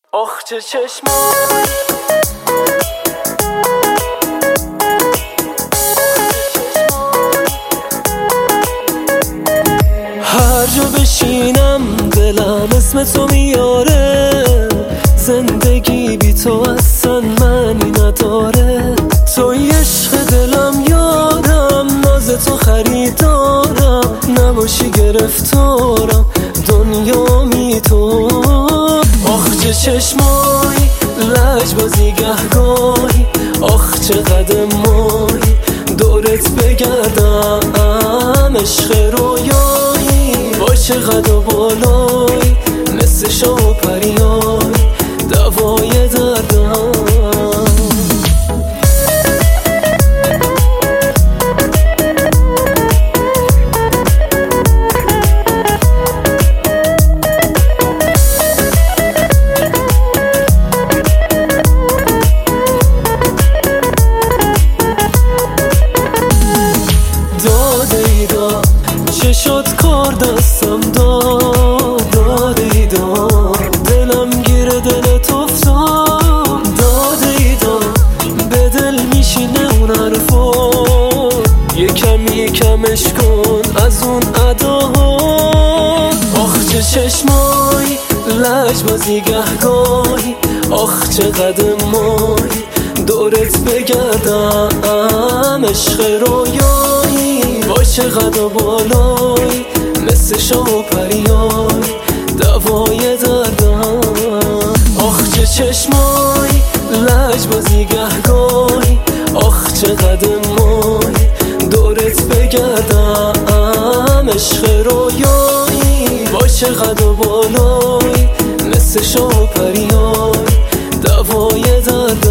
آخ چه چشمای هر جا بشینم دلم اسم تو میاره، زندگی بی تو اصلا معنی نداره. توی عشق دلم یادم، ناز تو خریدارم، نباشی گرفتارم دنیا می تو. آخ چه چشمای لجبازی گهگاهی، آخ چه قدمایی دورت بگردم. عشق رویایی با چه قد و بالایی، مثل شاه و پریای دوای دردم. چه شد کار دستم داده ای دار، دلم گیر دلت افتاد داده ای دار. به دل میشینه اون حرفا، یکمش کن از اون اداها. آخ چه چشمایی لجبازی گهگاهی، آخ چه قدمایی دورت بگردم. عشق رویایی با چه قد و بالایی، مثل شاه و پریای دوای دردم. آخ چه چشمایی لجبازی گهگاهی، آخ چه قدمایی دورت بگردم. عشق رویایی با چه قد و بالایی، مثل شاه و پریای دوای دردم.